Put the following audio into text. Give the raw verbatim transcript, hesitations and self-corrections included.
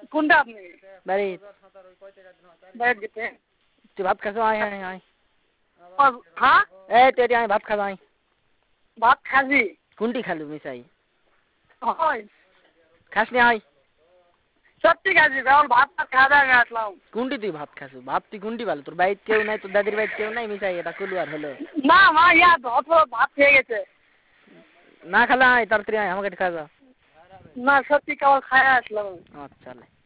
কোনটা আপনি বাড়ি বাইরে গেছে তুই ভাত খাস আয় আয় আয় হ্যাঁ এই তুই আয় ভাত খাস আয় ভাত খাজি কোনটি খালু মিসাই হয় খাস নি আয় সত্যি খাজি কেবল ভাত খাওয়া দাওয়া আসলাম কোনটি তুই ভাত খাসু ভাত তুই কোনটি ভালো তোর বাইত কেউ নাই তোর দাদির বাইত কেউ নাই মিসাই এটা কলু আর হলো না মা ইয়া অত ভাত খেয়ে গেছে না খালা আয় তাড়াতাড়ি আয় আমাকে খা যা না সত্যি কেবল খায় আসলাম আচ্ছা